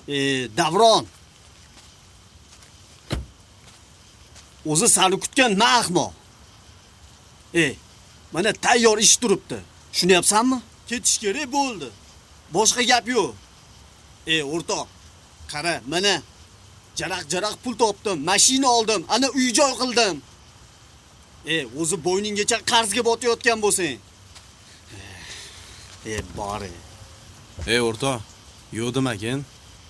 Davron. O'zi seni kutgan men ahmoq. Mana tayyor ish turibdi. Tushunyapsanmi? Ketish kerak bo'ldi. Boshqa gap yo'q. O'rtoq, qara, mana jaraq pul topdim, mashina oldim, ana uy-joy qildim. O'zi bo'yninggacha qarzga botayotgan bo'lsang. Bori. O'rtoq, yo'q demagan.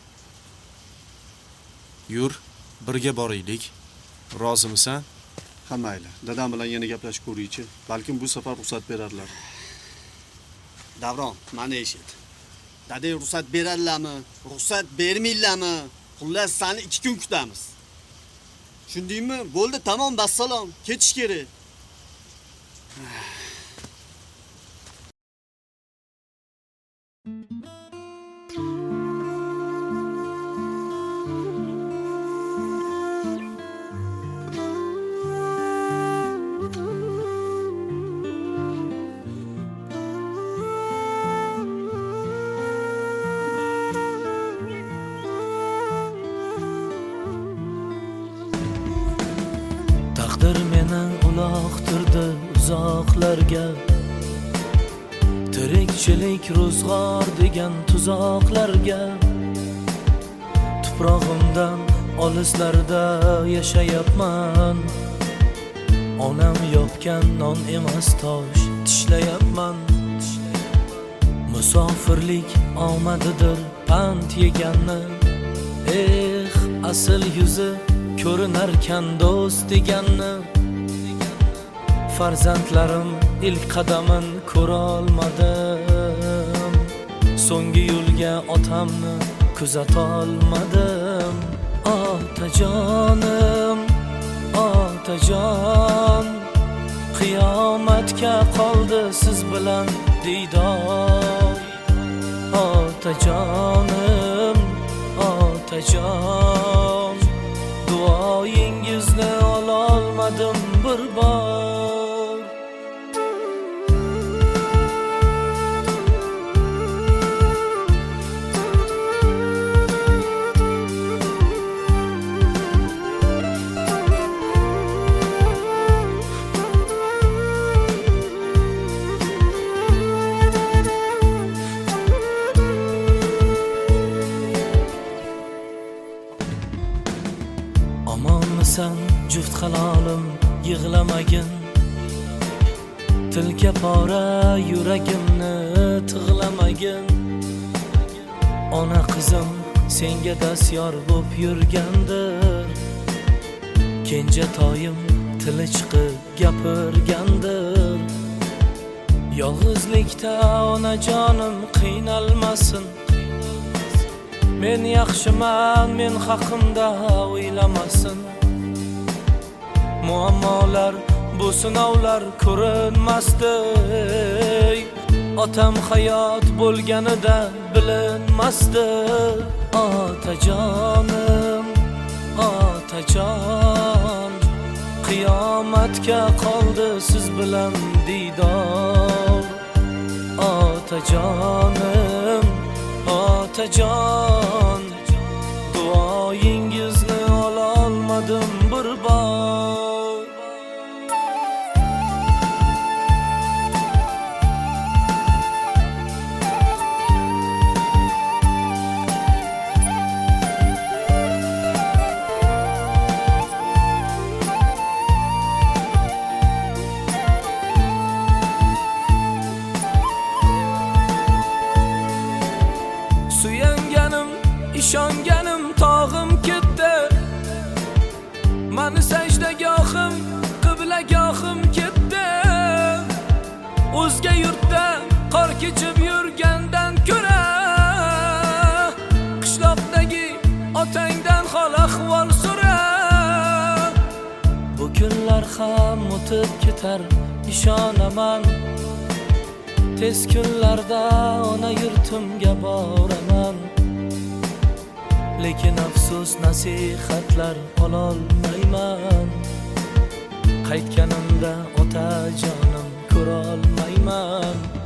Yur, birga boraylik. Rozimisan? Ha mayli. Dadam bilan yana gaplashib ko'raychi. Balkim bu safar ruxsat berarlar. Davron, meni eshit. Dadang ruxsat berarlarmi? Ruxsat bermaylarmi? Xullas, seni 2 kun kutamiz. Tushundingmi? Bo'ldi, tamom, vassalom. Ketish kerak. Taqdir meni uloqtirdi uzoqlarga, tirikchilik ro'zg'or degan tuzoqlarga. Tuprog'imdan olislarda yashayapman, onam yopgan non emas tosh tishlayapman. Musofirlik omadidir pand yeganni, asl yuzi ko'rinarkan do'st deganni. Farzandlarim ilk qadamin ko'rolmadim, so'nggi yo'lga otamni kuzatolmadim. Otajonim, otajon, qiyomatga qoldi siz bilan diydor. Otajonim, otajon, duoyingizni ololmadim bir bor. Omonmisan juft halolim, yig'lamagin. Tilka pora yuragimni tig'lamagin. Ona qizim senga dastyor bo'p yurgandir, kenjatoyim tili chiqib gapirgandir. Yolg'izlikda onajonim qiynalmasin, men yaxshiman, men haqimda o'ylamasin. Muammolar, bu sinovlar ko'rinmasdi, otam hayot bo'lganida bilinmasdi. Otajonim, otajon, qiyomatga qoldi siz bilan diydor. Otajonim, otajon, duoyingizni ololmadim bir bor. Suyanganim, ishonganim tog'im ketdi. Mani sajdagohim, qiblagohim ketdi. O'zga yurtda qor kechib yurgandan ko'ra, qishloqdagi otangdan hol ahvol so'ra. Bu kunlar ham o'tib ketar, ishonaman. Tez kunlarda ona yurtimga boraman. Lekin afsus nasihatlar ololmayman. Qaytganimda otajonim ko'rolmayman.